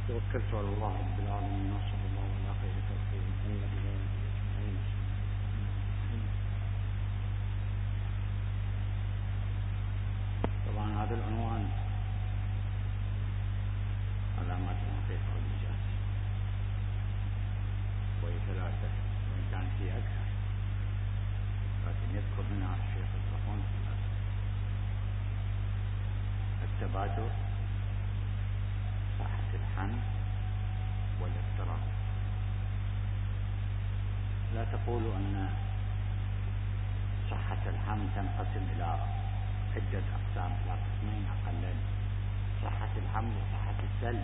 توكلت على الله رب العالمين وصلى الله على خير خلقه محمد وآله أجمعين. طبعا هذا العنوان علامات الحقيقة والنجاة، وهي ثلاثة وإن كان في أكثر، لكن يذكر منها الشيخ الصفوان ثلاثة: التبادر، صحة الحمل، والاضطراب. لا تقولوا أن صحة الحمل تنقسم إلى عدة أقسام، إلى قسمين أقلا: صحة الحمل وصحة السلب.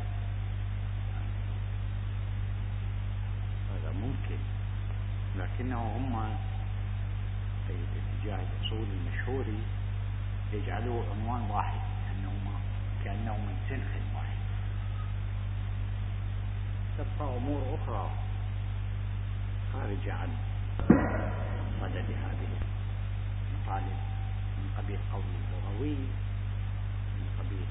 هذا ممكن، لكنه هم في الاتجاه الأصولي المشهوري يجعلوه عنوان واحد، كأنه من سنخ واحد. تبقى أمور أخرى خارجة عن صدد هذه المطالب، من قبيل قول اللغوي، من قبيل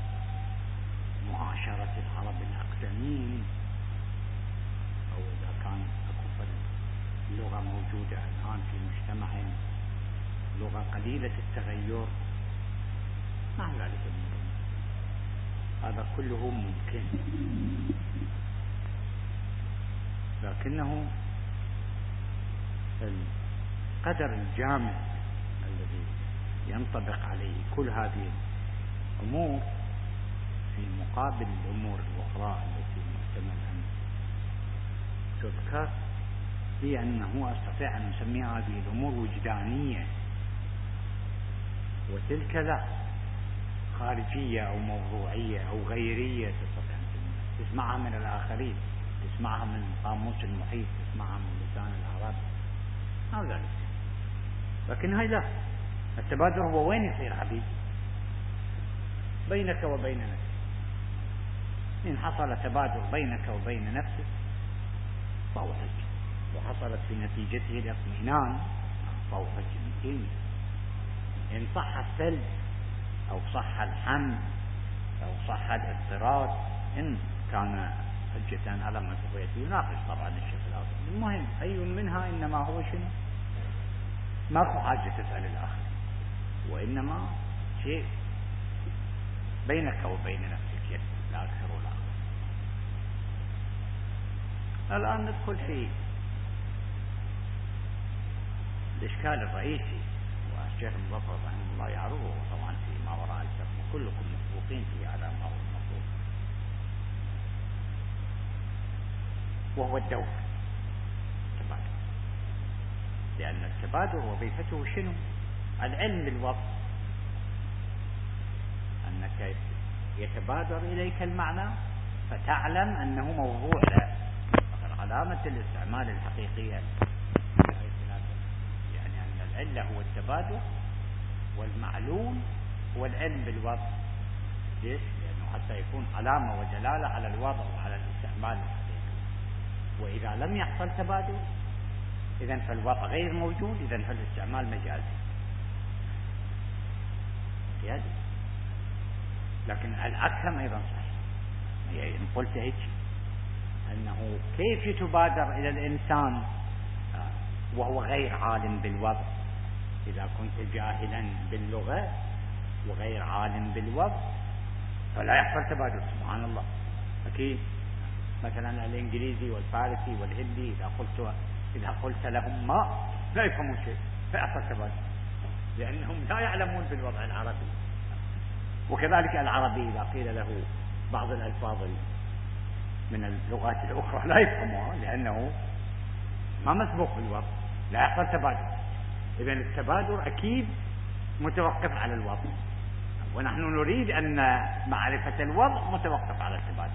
معاشرة العرب الأقدمين، أو إذا كان اللغة موجودة الآن في مجتمع لغة قليلة التغير، مع ذلك هذا كله ممكن، لكنه القدر الجامع الذي ينطبق عليه كل هذه الأمور في مقابل الأمور الأخرى التي محتمل أن تذكر، هي أنه أستطيع أن نسميها هذه الأمور وجدانية، وتلك لا، خارجية أو موضوعية أو غيرية، تستطيع أن تسمعها من الآخرين، تسمعها من قاموس المحيط، تسمعها من لسان العرب أو ذلك. لكن هاي لا، التبادر هو وين يصير حبيبي؟ بينك وبين نفسك. إن حصل تبادر بينك وبين نفسك فهو حج، وحصلت في نتيجته الاطمئنان فهو حج. إن صح السلب أو صح الحمل أو صح الاضطراد، إن كان حجة على ما تقويته، يناقش طبعا الشيخ الأصل. المهم أي منها إنما هو شنو؟ ماكو حاجة تسأل الآخر، وإنما شيء بينك وبين نفسك، لا أكثر ولا أقل. الآن ندخل في الإشكال الرئيسي، والشيخ مظفر رحمه الله يعرضه طبعا في ما وراء الفقه، وكلكم مسبوقين فيه على ما هو المطلوب، وهو الدور التبادر. لأن التبادر وظيفته شنو؟ العلم بالوضع، أنك يتبادر إليك المعنى فتعلم أنه موضوع له. علامة الاستعمال الحقيقية يعني أن العلة هو التبادر، والمعلول هو العلم بالوضع. ليش؟ لأنه حتى يكون علامة ودلالة على الوضع وعلى الاستعمال الحقيقي. وإذا لم يحصل تبادر إذن فالوضع غير موجود، إذن فالاستعمال مجازي. لكن العكس هم أيضا صحيح. يعني إن قلت هيك أنه كيف يتبادر إلى الإنسان وهو غير عالم بالوضع؟ إذا كنت جاهلا باللغة وغير عالم بالوضع فلا يحصل تبادر. سبحان الله، أكيد. مثلا الإنجليزي والفارسي والهندي إذا قلت لهم ما لا يفهمون شيء، فيحصل تبادر، لأنهم لا يعلمون بالوضع العربي. وكذلك العربي إذا قيل له بعض الألفاظ من اللغات الأخرى لا يفهمها، لأنه ما مسبوق بالوضع، لا يحصل تبادر. إذن التبادر أكيد متوقف على الوضع، ونحن نريد أن معرفة الوضع متوقف على التبادر.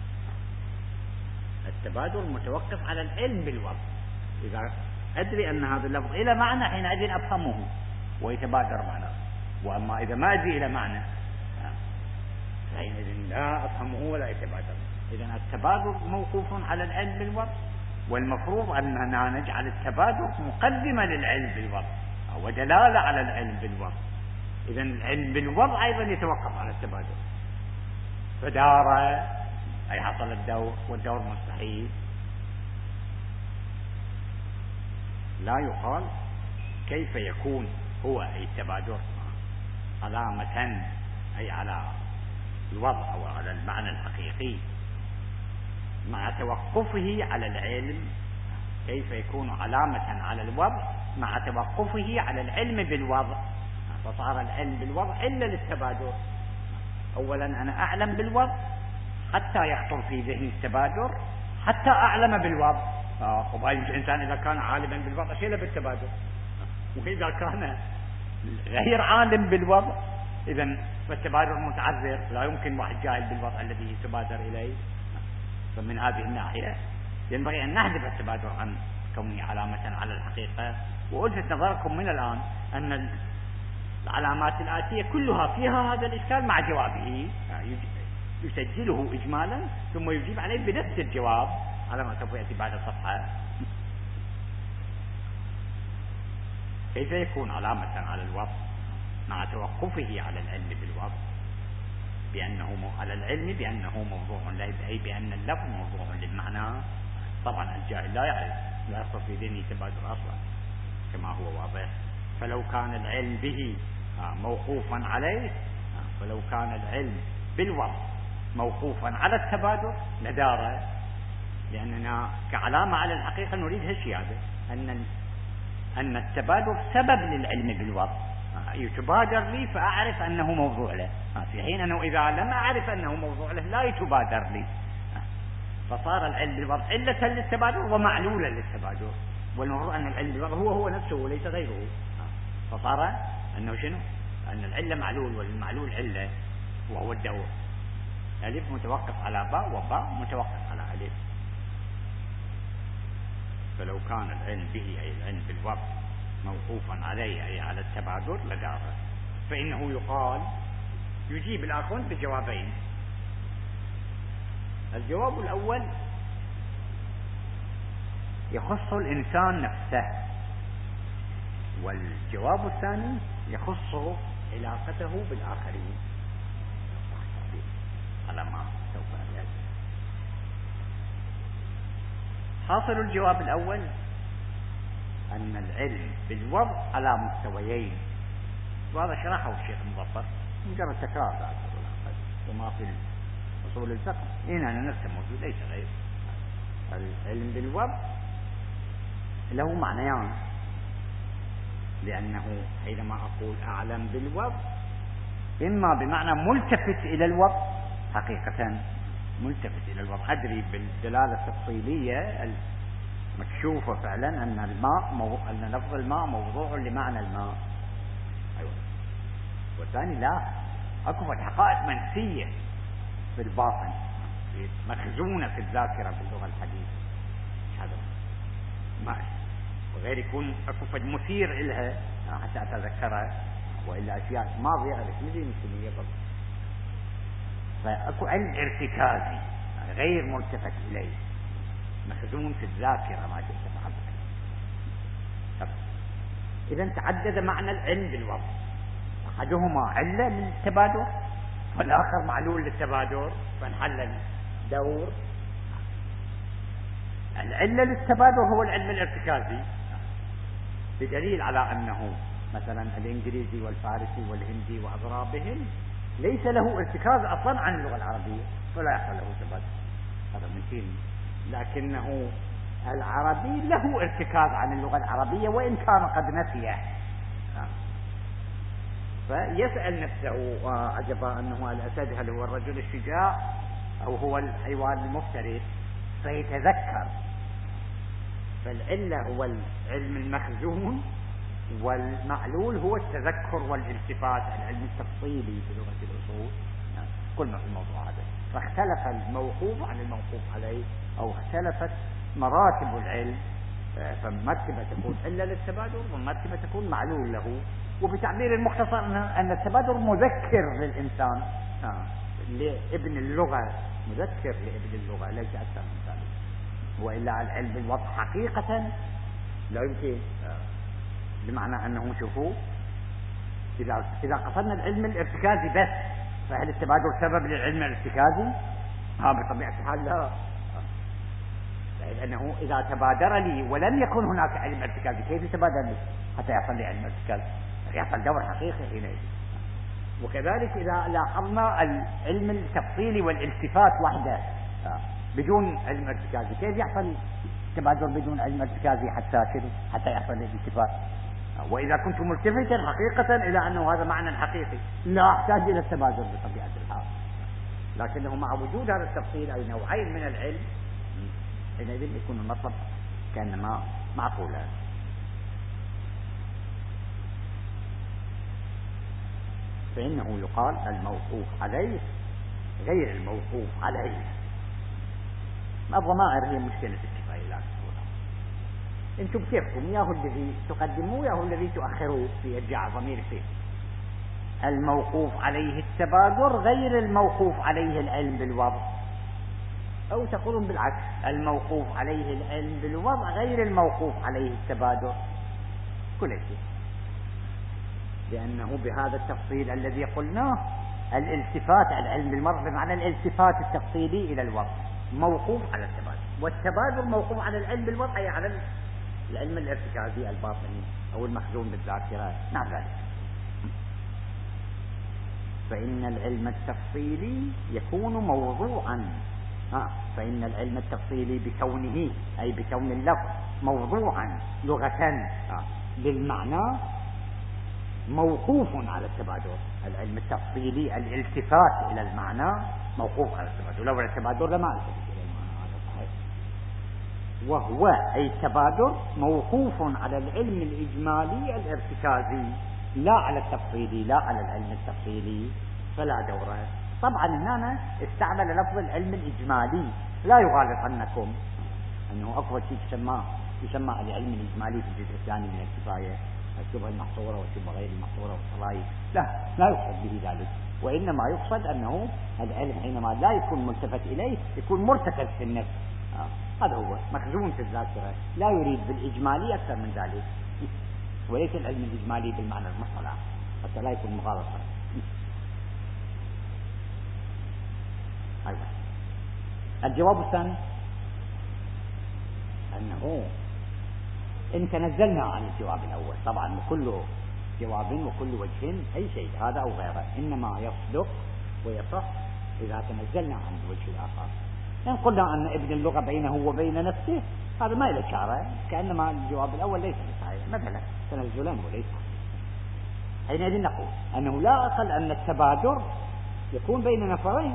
التبادر متوقف على العلم بالوضع. إذا أدري أن هذا اللفظ إلى معنى حينئذ أفهمه ويتبادر معناه، وأما إذا ما أدري إلى معنى حينئذ لا أفهمه ولا يتبادر. إذن التبادر موقوف على العلم بالوضع، والمفروض أننا نجعل التبادر مقدمة للعلم بالوضع ودلالة على العلم بالوضع. إذن العلم بالوضع أيضا يتوقف على التبادر. فدار أي حصل الدور والدور مستحيل، لا يقال كيف يكون هو أي التبادر علامة أي على الوضع أو على المعنى الحقيقي مع توقفه على العلم. كيف يكون علامة على الوضع مع توقفه على العلم بالوضع؟ فصار العلم بالوضع إلا للتبادر. أولا أنا أعلم بالوضع حتى يخطر في ذهني التبادر حتى أعلم بالوضع. وباقي الإنسان إذا كان عالما بالوضع شيء بالتبادر، وإذا كان غير عالم بالوضع إذن فالتبادر متعذر، لا يمكن واحد جاهل بالوضع الذي تبادر إليه. فمن هذه الناحية ينبغي أن نحذف التبادر عن كونه علامة على الحقيقة. وألفت نظركم من الآن أن العلامات الآتية كلها فيها هذا الإشكال مع جوابه، يسجله إجمالا ثم يجيب عليه بنفس الجواب على ما سوف يأتي بعد الصفحة. كيف يكون علامة على الوضع مع توقفه على العلم بالوضع بأنه على العلم بأنه موضوع له، أي بأن اللفظ موضوع للمعنى. طبعا الجاهل لا يعرف، لا يخطر في ذهنه تبادر أصلا كما هو واضح. فلو كان العلم به موقوفا عليه، فلو كان العلم بالوضع موقوفا على التبادر لدار، لأننا كعلامة على الحقيقة نريد هالشيء هذا، أن التبادر سبب للعلم بالوضع. يتبادر لي فأعرف أنه موضوع له، في حين أنه إذا لم أعرف أنه موضوع له لا يتبادر لي. فصار العلم بالوضع علة للتبادر ومعلولا للتبادر، والمفروض أن العلم بالوضع هو نفسه وليس غيره. فصار أنه شنو؟ أن العلة معلول والمعلول علة وهو الدور. ألف متوقف على باء وباء متوقف على ألف. فلو كان العلم به أي العلم بالوضع موقوفا عليه أي على التبادر لداره. فإنه يقال يجيب الآخرون بجوابين. الجواب الأول يخص الإنسان نفسه، والجواب الثاني يخص علاقته بالآخرين على ما سوف يأتي. حاصل الجواب الأول أن العلم بالوضع على مستويين، وهذا شرحه الشيخ المظفر مجرد تكرار لا أكثر ولا أقل، وما في أصول الفقه هنا نفسه موجود ليس غير. العلم بالوضع له معنيان، لأنه حينما أقول أعلم بالوضع إما بمعنى ملتفت إلى الوضع، حقيقة ملتفت إلى الوضع، أدري بالدلالة التفصيلية المكشوفة فعلا أن لفظ الماء موضوع لمعنى الماء. أيوة. والثاني لا، أكو حقائق منسية في الباطن مخزونة في الذاكرة باللغة الحديثة، هذا ما وغير يكون أكو فد مثير إلها حتى أتذكرها، وإلا أشياء ماضية أرسمي مثلية برضه. فأكو علم ارتكازي غير ملتفت إليه مخزون في الذاكرة ما تلتفت عنه. إذا تعدد معنى العلم بالوضع، أحدهما علة للتبادر والآخر معلول للتبادر، فانحل الدور. العلة للتبادر هو العلم الارتكازي، بدليل على أنه مثلا الإنجليزي والفارسي والهندي وأضرابهم ليس له ارتكاز أصلا عن اللغة العربية ولا يحصل له تبادر، هذا ممكن، لكنه العربي له ارتكاز عن اللغة العربية وإن كان قد نسيه. فيسأل نفسه عجبا أنه الأسد هل هو الرجل الشجاع أو هو الحيوان المفترس، فيتذكر. فالعلة هو العلم المخزون، والمعلول هو التذكر والالتفات، العلم التفصيلي في لغة الأصول. كل ما في الموضوع هذا، فاختلف الموقوف عن الموقوف عليه، أو اختلفت مراتب العلم، فمرتبة تكون علة للتبادر ومرتبة تكون معلول له. وبتعبير المختصر أن التبادر مذكر للإنسان، لابن اللغة، مذكر لابن اللغة ليس أكثر من ذلك. وإلا العلم بالوضع حقيقة لا يمكن، بمعنى أنه شوفوا إذا قصدنا العلم الارتكازي بس، فهل التبادر سبب للعلم الارتكازي؟ بطبيعة الحال لا، لأنه إذا تبادر لي ولم يكن هناك علم ارتكازي كيف يتبادر لي حتى يحصل لي علم ارتكاز؟ يحصل دور حقيقي حينئذ. وكذلك إذا لاحظنا العلم التفصيلي والالتفات وحده بدون علم ارتكازي، كيف يحصل تبادر بدون علم ارتكازي حتى يحصل الالتفات؟ وإذا كنت ملتفتا حقيقة إلى أنه هذا معنى حقيقي لا أحتاج إلى التبادر بطبيعة الحال، لكنه مع وجود هذا التفصيل أو نوعين من العلم حينئذ يكون المطلب كأنما معقولا. فإنه يقال الموقوف عليه غير الموقوف عليه. الضمائر هي مشكلة الكفاية لا تقولها. انتم بكيفكم، ياهو الذي تقدموه ياهو الذي تؤخروه يرجع ضمير فيه. الموقوف عليه التبادر غير الموقوف عليه العلم بالوضع، أو تقولون بالعكس الموقوف عليه العلم بالوضع غير الموقوف عليه التبادر، كل شيء، لأنه بهذا التفصيل الذي قلناه الالتفات على العلم بالمرء بمعنى الالتفات التفصيلي إلى الوضع موقوف على التبادر، والتبادر موقوف على العلم بالوضع أي على العلم الارتكازي الباطني أو المخزون بالذاكرة مع ذلك. فإن العلم التفصيلي يكون موضوعا، فإن العلم التفصيلي بكونه أي بكون اللفظ موضوعا لغة للمعنى موقوف على التبادر. العلم التفصيلي الالتفات إلى المعنى موقوف على التبادر، لولا التبادر لما التفت إلى المعنى، هذا صحيح. وهو أي التبادر موقوف على العلم الإجمالي الارتكازي لا على التفصيلي، لا على العلم التفصيلي فلا دور. طبعا هنا استعمل لفظ العلم الإجمالي، لا يغالطنكم أنه أفضل شيء يسمى العلم الإجمالي في الجزء الثاني من الكفاية الشبهة المحصورة والشبهة غير المحصورة والصلايف، لا يقصد به ذلك، وإنما يقصد أنه العلم حينما لا يكون ملتفت إليه يكون مرتكز في النفس، هذا هو مخزون في الذاكرة، لا يريد بالإجمالي أكثر من ذلك، وليس العلم الإجمالي بالمعنى المصطلح حتى لا يكون مغالطة. أيضا الجواب الثاني أنه إن تنزلنا عن الجواب الأول، طبعا وكل جواب وكل وجه أي شيء هذا أو غيره إنما يصدق ويصح إذا تنزلنا عن الوجه الآخر. إن قلنا أن ابن اللغة بينه وبين نفسه هذا ما إلى شعره، كأنما الجواب الأول ليس بصحيح مثلا تنزلا وليس، حينئذ نقول أنه لا أقل أن التبادر يكون بين نفرين،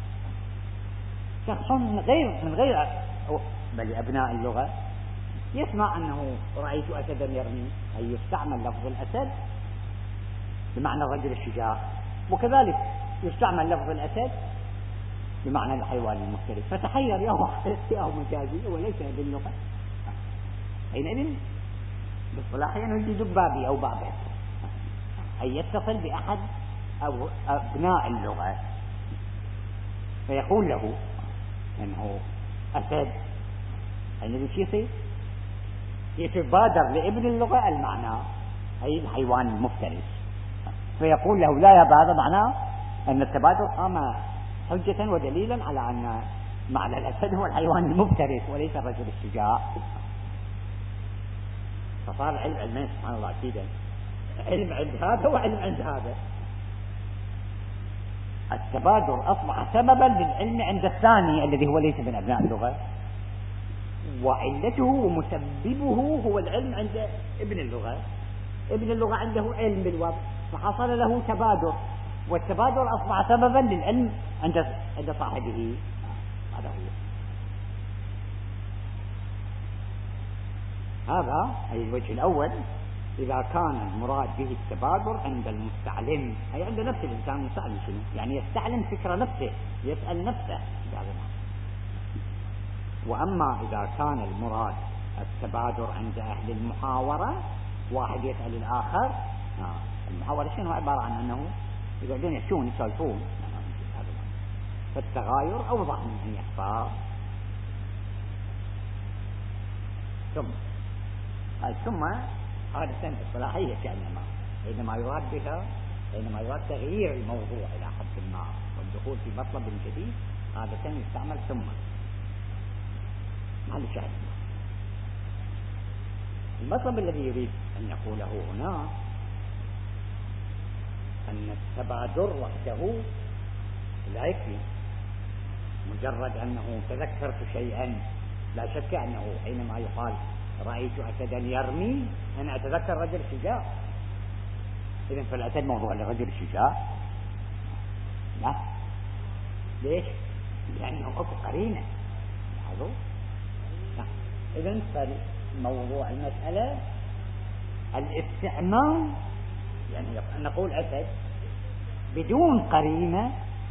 شخص من غير بل أبناء اللغة يسمع أنه رأيت أسدا يرمي، أي يستعمل لفظ الأسد بمعنى الرجل الشجاع، وكذلك يستعمل لفظ الأسد بمعنى الحيوان المفترس، فتحير يا مجازي وليس باللغة. حينئذ بالصلاح يجي دبابي أو بعض أي يتصل بأحد أو أبناء اللغة فيقول له أنه أسد، حينئذ شيء يتبادر لابن اللغة المعنى أي الحيوان المفترس، فيقول له لا يا هذا معناه أن التبادر قام حجة ودليلا على أن معنى الأسد هو الحيوان المفترس وليس الرجل الشجاع. فصار علمين سبحان الله أكيدا، علم عند هذا وعلم عند هذا. التبادر أصبح سببا للعلم عند الثاني الذي هو ليس من أبناء اللغة، وعلته ومسببه هو العلم عند ابن اللغة. ابن اللغة عنده علم بالوضع فحصل له تبادر، والتبادر أصبح سببا للعلم عند صاحبه. هذا هو هذا أي الوجه الأول إذا كان المراد به التبادر عند المستعلم أي عند نفس الإنسان المستعلم، شنو يعني يستعلم فكرة نفسه، يسأل نفسه. وأما إذا كان المراد التبادر عند أهل المحاورة، واحد يسأل الآخر، المحاورة شنو عبارة عن أنه يقعدون يحشون يسولفون، فالتغاير أوضح من أن يحصى. ثم هذا السنة الصلاحية كأنما حينما يراد بها حينما يراد تغيير الموضوع إلى حد ما والدخول في مطلب جديد عادة يستعمل ثم محل شاهد. المطلب الذي يريد أن يقوله هنا أن التبادر وحده لا يكفي. مجرد أنه تذكرت شيئا، لا شك أنه حينما يقال رأيت أسدا يرمي أنا أتذكر رجل شجاع. إذن فالأسد موضوع لرجل شجاع؟ لا. ليش؟ لأنه أكو قرينة. لاحظوا؟ إذن فالموضوع المسألة الاستعمال، يعني نقول أسد بدون قرينة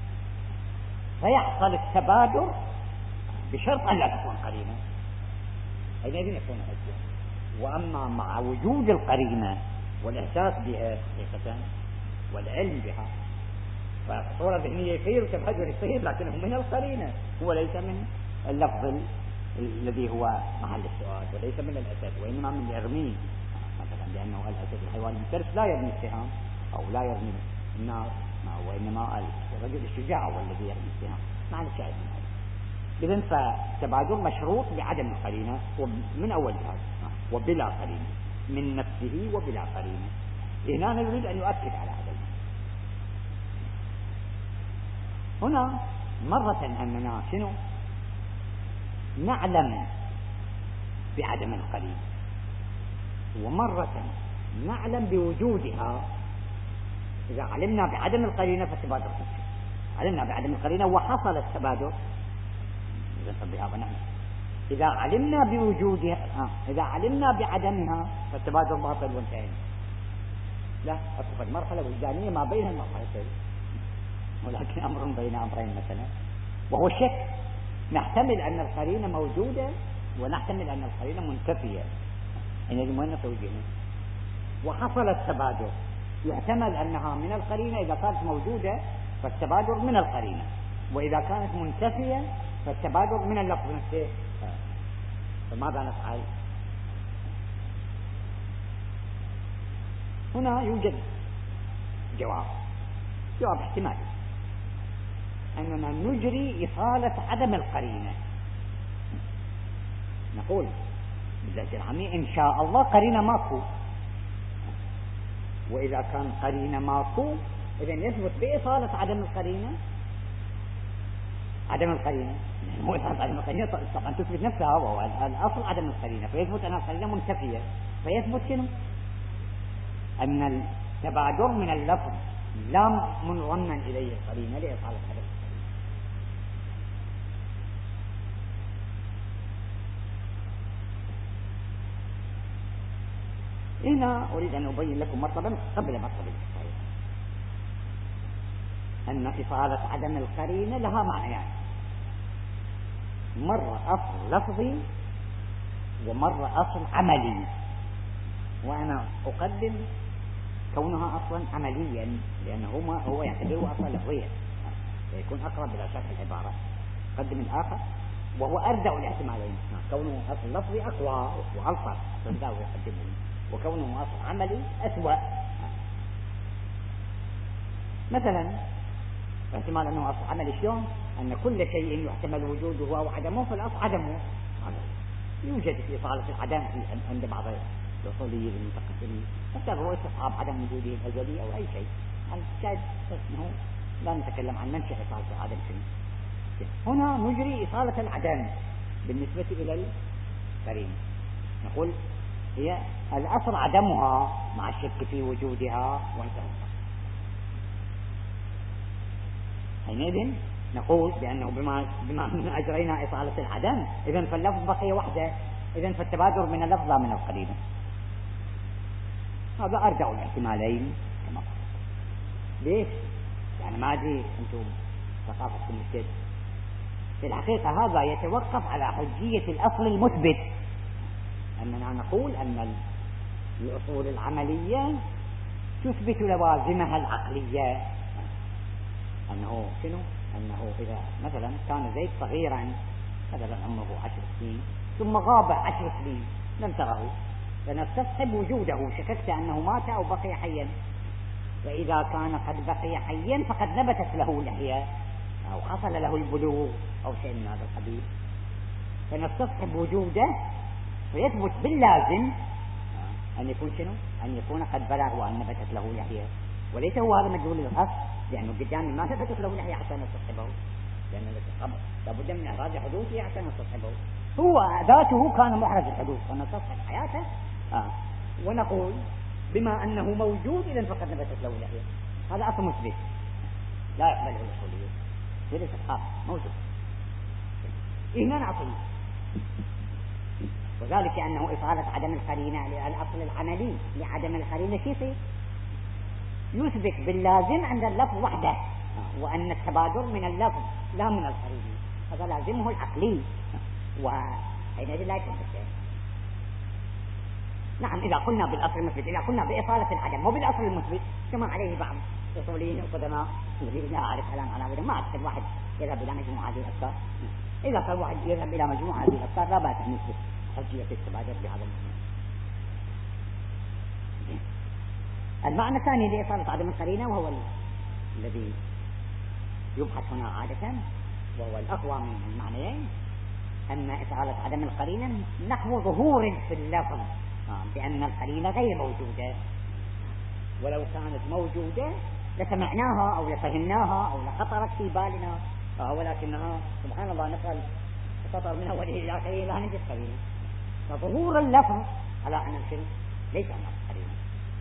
فيحصل التبادر بشرط أن لا تكون قرينة، حينئذ يكون حجة. وأما مع وجود القرينة والإحساس بها حقيقة والعلم بها، فالصورة الذهنية يصير والتبادر يصير، لكنه من القرينة، هو ليس من اللفظ الذي هو محل السؤال، وليس من الأسد، وإنما من يرميه مثلا، لأنه الأسد الحيوان المفترس لا يرمي السهام أو لا يرمي النار، وإنما الرجل الشجاع هو الذي يرمي السهام. معنى الشاهد من هذا. إذن فالتبادر مشروط بعدم القرينة من أول جهاز، وبلا قرينة من نفسه وبلا قرينة. هنا نريد أن يؤكد على هذا. هنا مرة أننا شنو نعلم بعدم القرينة، ومرة نعلم بوجودها. إذا علمنا بعدم القرينة فالتبادر حجة، علمنا بعدم القرينة وحصل التبادر بها ونعلم. إذا علمنا بوجودها إذا علمنا بعدمها فالتبادر باطل وانتهينا. لا، أكو مرحلة وجدانية ما بين المرحلتين، ولكن أمر بين أمرين مثلا، وهو الشك. نحتمل أن القرينة موجودة ونحتمل أن القرينة منتفية، يعني يجب أن نتوجهنا. وحصل التبادر، يحتمل أنها من القرينة إذا كانت موجودة فالتبادر من القرينة، وإذا كانت منتفية فالتبادر من اللفظ نفسه. فماذا نفعل؟ هنا يوجد جواب احتمالي، أننا نجري إصالة عدم القرينة. نقول بالذات العامية إن شاء الله قرينة ماكو، وإذا كان قرينة ماكو إذن يثبت بإصالة عدم القرينة. عدم القرينة هو عدم القرينة طبعا تثبت نفسها، وهو الأصل عدم القرينة، فيثبت أن القرينة منتفية، فيثبت شنو؟ أن التبادر من اللفظ لا منضمن إليه القرينة لإصالة عدم القرينة. هنا أريد أن أبين لكم مرتبا قبل مرتبة الصحيح، أن إصالة عدم القرينة لها معنيان، مرة أصل لفظي ومرة أصل عملي. وأنا أقدم كونها أصلا عمليا لأنه هو يعتبره أصلا لفظيا، فيكون أقرب إلى شرح العبارة. قدم الآخر وهو أردع الاحتمالين، كونه أصل لفظي أقوى وألطف فالداوي يقدمه، وكونه أصل عملي أسوأ. مثلا احتمال أنه أصل عملي شلون؟ أن كل شيء يحتمل وجوده أو عدمه فالأصل عدمه. يوجد في إصالة العدم عند بعض الأصوليين المتقدمين، حتى هو استصحاب عدم وجوده الأزلي أو أي شيء. الشاهد أنه لا نتكلم عن منشأ إصالة العدم شيء. هنا نجري إصالة العدم بالنسبة إلى القرينة، نقول هي الأصل عدمها مع الشك في وجودها وانتهى. حينئذ نقول بأنه بما أجرينا إصالة العدم إذن فاللفظ بقي وحده، إذن فالتبادر من اللفظ لا من القرينة. هذا أرجع الاحتمالين كما قلت. ليش؟ يعني ما أدري أنتم ثقافتكم الشيء. في الحقيقة هذا يتوقف على حجية الأصل المثبت، أننا نقول أن الأصول العملية تثبت لوازمها العقلية، أنه شنو؟ أنه إذا مثلا كان زيد صغيرا مثلا عمره 10 سنين ثم غاب 10 سنين لم تره، فنستصحب وجوده، شككت أنه مات أو بقي حيا، وإذا كان قد بقي حيا فقد نبتت له لحية، أو حصل له البلوغ أو شيء من هذا القبيل، فنستصحب وجوده، فيثبت باللازم أن يكون شنو؟ أن يكون قد بلغ وأن نبتت له لحية، وليس هو هذا مدلول الأصل، لأنه قدامي ما ثبتت له لحية حتى نستصحبه، لأن لابد من إحراز حدوثه حتى نستصحبه. هو ذاته كان محرز الحدوث ونستصحب حياته، ونقول بما أنه موجود إذن فقد نبتت له لحية. هذا أصل مثبت لا يقبله الأصوليون، وليس موجود. هنا نعطيه، وذلك أنه إصالة عدم القرينة الأصل العملي لعدم القرينة شيء يثبت باللازم عند اللفظ وحده، وأن التبادر من اللفظ لا من القرينة، هذا لازمه العقلي، وحينئذ لا يثبت. نعم إذا قلنا بالأصل المثبت، إذا قلنا بإصالة العدم وبالأصل المثبت كما عليه بعض الأصوليين القدماء الذين لا أعرف كلام على غيره، ما أعتقد واحد يذهب إلى مجموعة هذه الأفكار. إذا كان واحد يذهب إلى مجموعة هذه الأفكار لا بأس أن يثبت حجية التبادر بهذا المعنى الثاني لإصالة عدم القرينة، وهو الذي يبحث هنا عادة وهو الأقوى من المعنيين، أن إصالة عدم القرينة نحو ظهور في اللفظ بأن القرينة غير موجودة، ولو كانت موجودة لسمعناها أو لفهمناها أو لخطرت في بالنا، ولكنها سبحان الله نسأل خطر من أوله إلى آخره لا نجد قرينة. فظهور اللفظ على أن الشيء ليس مع القرينة،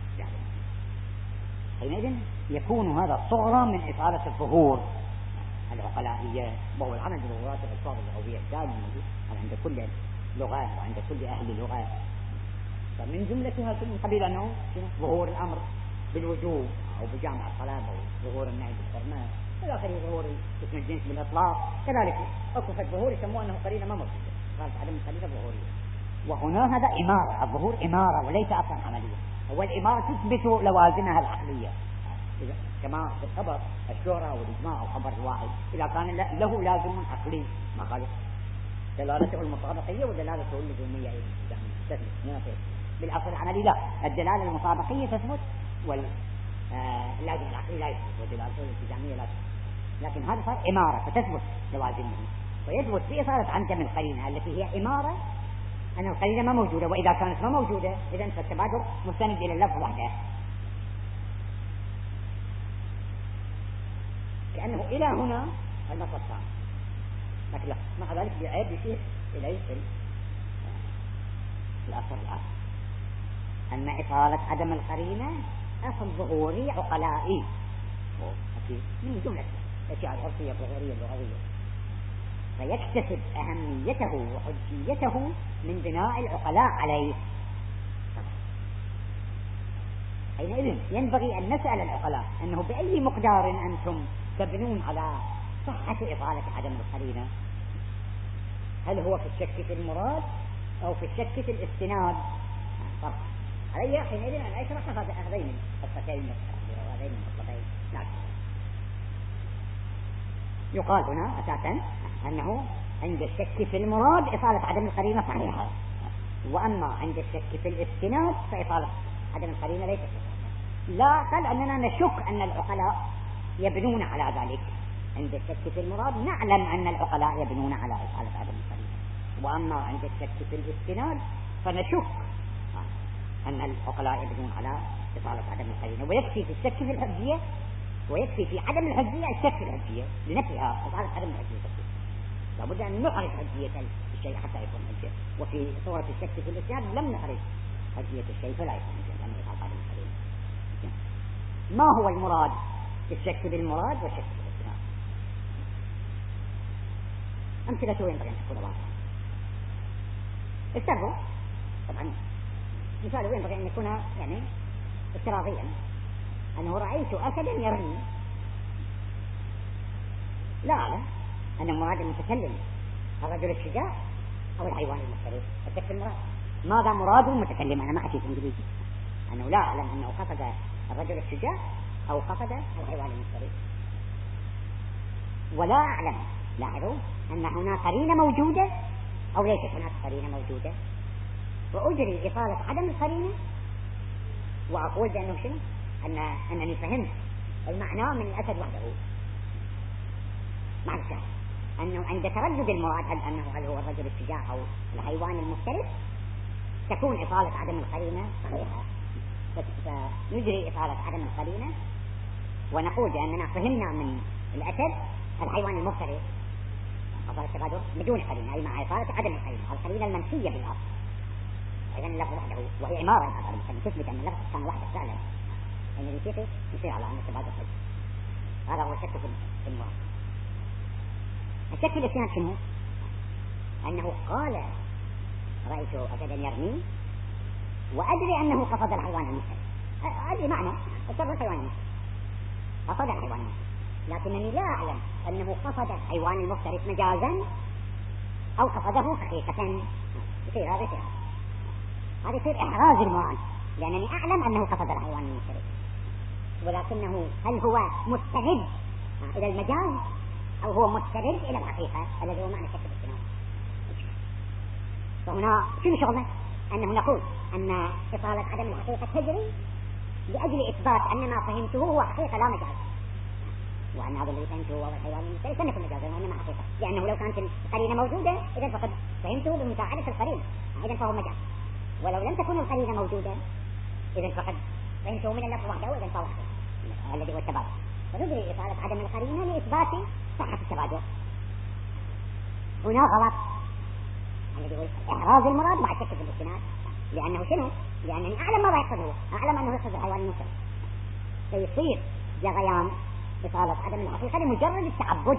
حينئذ يكون هذا صغرا من إصالة الظهور العقلائية، وهو العمل بظهورات الألفاظ اللغوية دائما موجود عند كل لغة وعند كل أهل لغة. فمن جملتها من قبيل أنه ظهور الأمر بالوجوب أو بجامع الطلب أو ظهور النهي بالحرمة إلى آخره، ظهور اسم الجنس بالإطلاق. كذلك أكفت ظهور يسموه أنه قرينة ما موجودة، قالت عدم القرينة ظهورية. وهنا هذا إمارة، الظهور إمارة وليس أصلا عملية. هو الإمارة تثبت لوازمها العقلية، كما في الخبر الشهرة والإجماع أو خبر الواحد إذا كان له لازم عقلي، ما قال دلالته المطابقية ودلالته اللزومية تثبت. بالأصل العملي لا، الدلالة المطابقية تثبت واللازم العقلي لا يثبت، ودلالته الالتزامية لا تثبت. لكن هذا صار إمارة فتثبت لوازمه، ويثبت بإصالة عدم القرينة التي هي إمارة أن القرينة ما موجودة، وإذا كانت ما موجودة إذن فالتبادر مستند إلى اللفظ وحده، كأنه إلى هنا النص الثاني. لكن لا، مع ذلك بعيب يشير إليه الأصل الآخر أن إصالة عدم القرينة أصل ظهوري عقلائي من جملة الأشياء العرفية الظهورية اللغوية، فيكتسب أهميته وحجيته من بناء العقلاء عليه. حينئذ ينبغي أن نسأل العقلاء أنه بأي مقدار أنتم تبنون على صحة إصالة عدم القرينة؟ هل هو في الشك في المراد أو في الشك في الاستناد؟ فرق علي حينئذ أن أشرح هذين الخطتين وهذين الخطتين. يقال هنا أساسا أنه عند الشك في المراد إصالة عدم القرينة صحيحة، وأما عند الشك في الاستناد فإصالة عدم القرينة ليست صحيحة. لا، قال أننا نشك أن العقلاء يبنون على ذلك. عند الشك في المراد نعلم أن العقلاء يبنون على إصالة عدم القرينة، وأما عند الشك في الاستناد فنشك أن العقلاء يبنون على إصالة عدم القرينة. ويكفي في الشك في الحجية، ويكفي في عدم الحجية الشك في الحجية لنفيها إصالة عدم الحجية. لابد أن نخرج حجية الشيء حتى يكون حجية، وفي صورة الشك في الاستناد لم نخرج حجية الشيء فلا يكون حجية لأنه إصالة عدم القرينة. ما هو المراد في الشك بالمراد والشك في الاستناد؟ أمثلة ينبغي أن تكون واضحة. استروا طبعا مثال ينبغي أن يكون يعني افتراضيا، أنه رأيت أسدا يرمي، لا أعلم أن مراد المتكلم الرجل الشجاع أو الحيوان المفترس. الشك في المراد، ماذا مراد المتكلم؟ أنا ما أتيت إنجليزي، أنه لا أعلم أنه قصد الرجل الشجاع أو قصد الحيوان المفترس، ولا أعلم لاحظوا أن هناك قرينة موجودة أو ليست هناك قرينة موجودة، وأجري إصالة عدم القرينة وأقول بأنه شنو؟ أنني فهمت المعنى من الأسد وحده. مع الشاهد أنه عند تردد المراد هل هو الرجل الشجاع أو الحيوان المفترس تكون إطالة عدم القرينة صحيحة، فنجري إطالة عدم القرينة ونقول بأننا فهمنا من الأسد الحيوان المفترس أصل التبادل بدون قرينة، أي مع إطالة عدم القرينة، القرينة المنفية بالأصل. إذن اللفظ وحده وهي عمارة تثبت أن اللفظ كان وحده فعلا أن يصير يصير على أن التبادل حج. هذا هو الشك في المراد. الشك في الإسناد شنو؟ أنه قال رأيت أسدا يرمي وأدري أنه قصد الحيوان المفترس، هذه معنى قصد الحيوان المفترس، قصد الحيوان المفترس، لكنني لا أعلم أنه قصد الحيوان المفترس مجازا أو قصده حقيقة. يصير هذا يصير إحراز المراد، لأنني أعلم أنه قصد الحيوان المفترس، ولكنه هل هو مستند إلى المجاز أو هو مستند إلى الحقيقة الذي هو معنى شك الاستناد. فهنا شنو شغله؟ أنه نقول أن إطالة عدم الحقيقة تجري لأجل إثبات أن ما فهمته هو حقيقة لا مجاز، وأن هذا الذي فهمته هو الحيوان المفترس لم يكن مجازا وإنما حقيقة، لأنه لو كانت القرينة موجودة إذن فقد فهمته بمساعدة القرينة، إذن فهو مجاز، ولو لم تكن القرينة موجودة إذن فقد فهمته من اللفظ وحده إذن فهو حقيقة الذي هو التبادل. فنجري إطالة عدم القرينة لإثبات صحة التبادل. هنا غلط الذي هو إحراز المراد مع الشك في الاستناد، لأنه شنو؟ لأنني أعلم ما يقصده، أعلم أنه يقصد الحيوان المفترس، فيصير جريان إطالة عدم الحقيقة لمجرد التعبد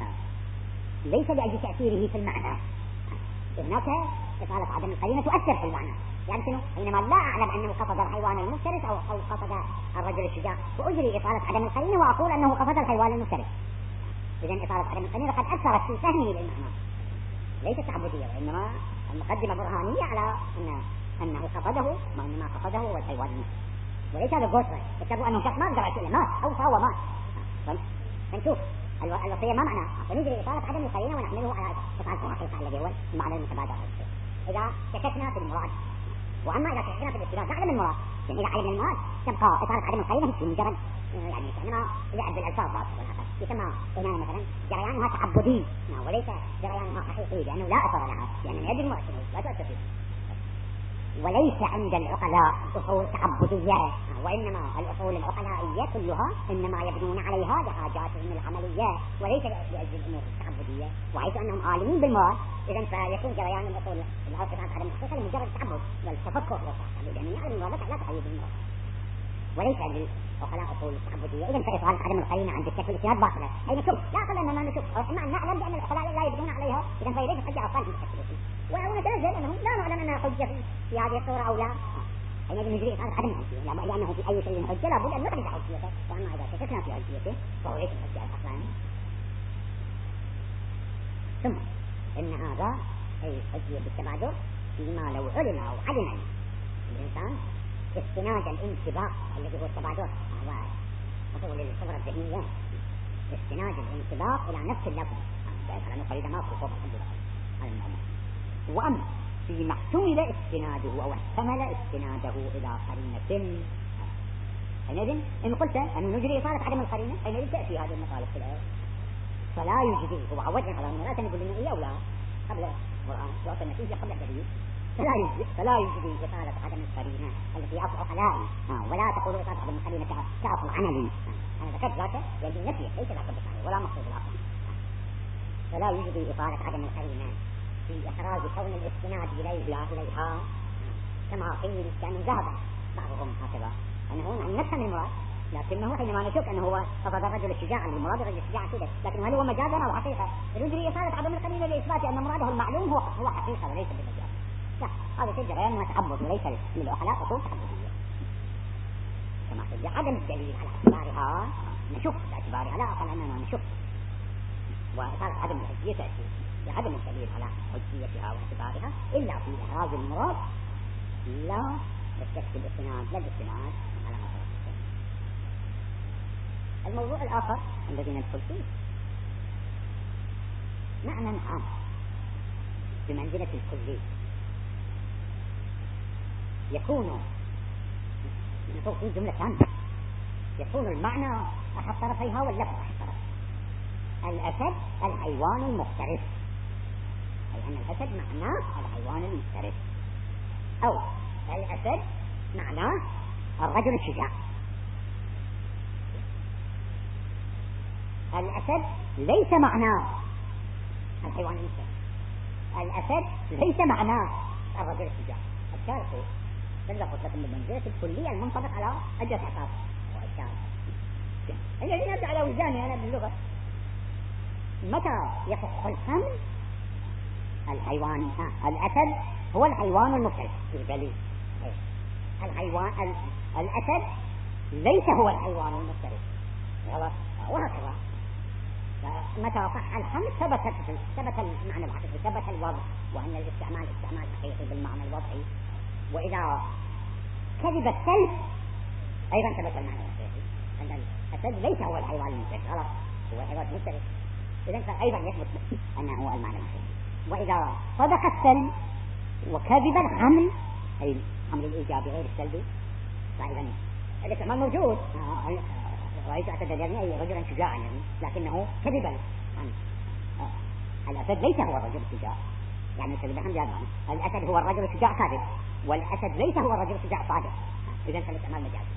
ليس لأجل تأثيره في المعنى. هناك إطالة عدم القرينة تؤثر في المعنى، يعني شنو؟ حينما لا أعلم أنه قصد الحيوان المفترس أو قصد الرجل الشجاع وأجري إطالة عدم القرينة وأقول أنه قصد الحيوان المفترس، إذن إطالة عدم القرينة قد أثرت في فهمي للمعنى، ليس تعبدية وإنما المقدمة برهانية على أنه قصده، ما إنما قصده هو الحيوان المفترس، وليس هذا قصة يكتبوا أنه شخص ما قدر يسأل مات أو فهو مات. فنشوف الوصية ما معنى، فنجري إطالة عدم القرينة ونحمله على إطالة الحقيقة الذي هو المعنى المتبادر. إذا شككنا في المراد، وأما إذا شككنا في الاستناد نعلم المراد، يعني إذا علمنا المراد تبقى إطالة عدم القرينة في مجرد يعني كأنما يعد بالألفاظ يسمى هنا مثلا جريانها تعبدي وليس جريانها حقيقي، لأنه لا أثر لها، لأن يد المراد لا تؤثر فيه. وليس عند العقلاء أصول تعبدية، وإنما الأصول العقلائية كلها إنما يبنون عليها لحاجاتهم العملية وليس لأجل الأمور التعبدية، وحيث أنهم عالمين بالمراد إذن فيكون جريان الأصول العقلائية على الحقيقة لمجرد التعبد والتفكر والتعبد، لأن يعلم المراد لا تقيد المراد، وليس للعقلاء أصول التعبدية. إذن فإطالة عدم القرينة عند الشك في الاستناد باطلة. أي نشوف لا أقل أننا نشوف أو نعلم بأن العقلاء لا يبنون عليها، إذن فليس حجة أصلا في الشك في الاستناد، ونتنزل أنهم لا نعلم أنها حجة في هذه الصورة أو لا، حينئذ نجري إطالة عدم الحجية، لأنه في أي شيء حجة لابد أن نحدث حجيته، وأما إذا شككنا في حجيته فهو ليس حجة أصلا. ثم إن هذا أي حجية بالتبادل فيما لو علم أو علم الإنسان استناد الانتباه الذي هو التبادل، هو أصول الصورة الذهنية، استناد الانتباه إلى نفس اللفظ، أنه قريبا ما أقول فوق هذا المعنى. وأما فيما احتمل استناده أو احتمل استناده إلى قرينة، حينئذ إن قلت أن نجري إطالة عدم القرينة حينئذ تأتي هذه المطالب في الآية، فلا يجدي هو عودنا على المرات أن يقول لنا إيه أو لا قبل القرآن وأصل النتيجة قبل الدليل، فلا يجدي إطالة عدم القرينة التي أصل عقلائي، ولا تقول إطالة عدم القرينة كأصل عملي. أنا ذكرت ذاك يعني نفي ليس ذاك بالتعليل ولا مقصود العقل. فلا يجدي إطالة عدم القرينة في إحراز كون الاستناد إليها كما قيل كأنه ذهب بعضهم هكذا أنه نفهم المراد، لكنه حينما نشك أنه هو قصد الرجل الشجاع المراد الرجل الشجاع كده، لكن هل هو مجازا أو حقيقة؟ نجري إطالة عدم القرينة لإثبات أن مراده المعلوم هو حقيقة وليس بالمجاز. لا، هذا شيء جريان ما تعبد وليس للعقلاء أصول تعبدية. كما قيل عدم الدليل على اعتبارها نشك باعتبارها، لا أقل أننا نشك، وإطالة عدم الحجية تأتي بعدم الدليل على حجيتها واعتبارها إلا في إحراز المراد لا الشك في الاستناد لا الاستناد على ما ترى. الموضوع الآخر الذي ندخل فيه معنى عام بمنزلة الكلي يكون نقول في جملة ثانية يكون المعنى أحد طرفيها واللفظ أحد طرفيها، الأسد الحيوان المفترس، أي أن الأسد معناه الحيوان المفترس، أو الأسد معناه الرجل الشجاع. الأسد ليس معناه الحيوان المفترس، الأسد ليس معناه الرجل الشجاع. الشارق بالضبط لكم بالمنزلة الكلية المنطبق على عدة أساس وأشكال الذي يرجع على وجداني أنا باللغة. متى يفق الحمل الحيوان الأسد هو الحيوان المفترس بالدليل. الحيوان الأسد ليس هو الحيوان المفترس وهكذا. متى صح الحمل ثبت المعنى الحقيقي، ثبت الوضع، وأن الاستعمال استعمال حقيقي بالمعنى الوضعي. وإذا كذب السلب أيضا ثبت المعنى الحقيقي، أن الأسد ليس هو الحيوان المفترس، خلاص هو الحيوان المفترس، إذن فأيضا يثبت أنه هو المعنى الحقيقي. وإذا صدق السلب وكذب الحمل، أي الحمل الإيجابي غير السلبي، فإذا الاستعمال موجود. رأيت أسد أي رجلا شجاعا يعني، لكنه كذب الحمل. الأسد ليس هو الرجل الشجاع، يعني كذب الحمل هذا معنى. الأسد هو الرجل الشجاع كاذب، والأسد ليس هو الرجل الشجاع صادق. إذن فالاستعمال مجازي.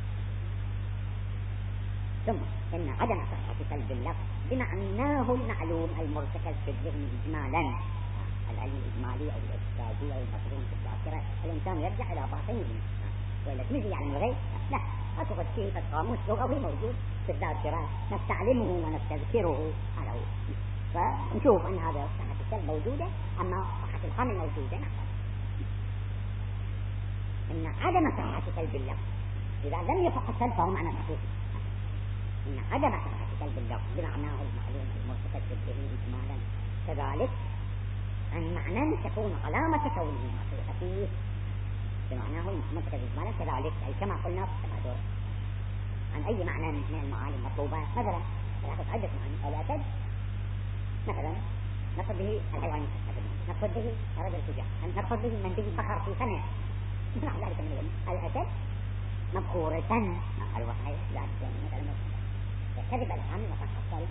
ثم إن عدم صحة سلب اللفظ بمعناه المعلوم المرتكز في الذهن إجمالا، العلم الإجمالي أو الإستاذي أو المفهوم في الذاكرة، الإنسان يرجع إلى باطنه وإلا تنزي يعني من غير لا أتوقع فيه فالقاموس لغوي موجود في الذاكرة نستعلمه ونستذكره على هو، فنشوف أن هذا صحة السلب موجودة، أما صحة الحمل موجودة. إن عدم صحة سلب اللفظ إذا لم يفق السلب فهو معنى حقيقي. إن عدم صحة سلب اللفظ بمعناه المعلوم المرتكز في الذهن إجمالا كذلك عن معنى تكون علامة كونه حقيقته بمعناه المرتكز إجمالا كذلك، أي كما قلنا تبادر عن أي معنى من المعاني المطلوبة. مثلا نأخذ عدة معاني. الأسد مثلا نقصد به الحيوان المفترس، نقصد به الرجل الشجاع، نقصد به من به بخر في سنة، نحن ذلك من الأسد مبخورة الوحي ذلك مثلا كذب الحمل وصح السلب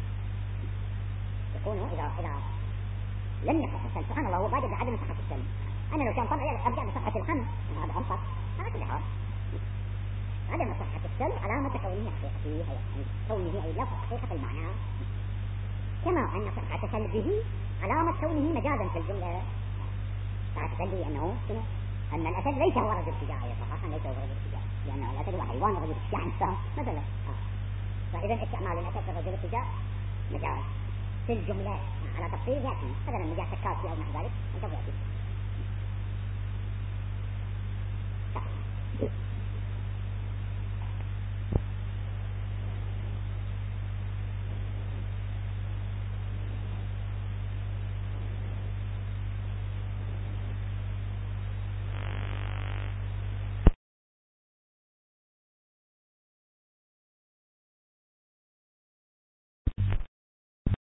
يكون إذا لم يصح السلب. سبحان الله، هو بادئ بعدم صحة السلب. أنا لو كان طبعا أرجع بصحة الحمل هذا أنصف على كل حال. عدم صحة السلب علامة كونه حقيقية، يعني كونه أي لفظ حقيقة المعنى، كما أن صحة سلبه علامة كونه مجازا في الجملة. صحة سلبه أن الأسد ليس هو رجل شجاع، صحيح ليس هو رجل شجاع، لأن الأسد هو حيوان رجل شجاع إنسان مثلا. فإذا استعمال الأسد كرجل الشجاع مجاز في الجملة على تفصيل يأتي مثلا مجاز تكاسي أو نحو ذلك أنت يأتي.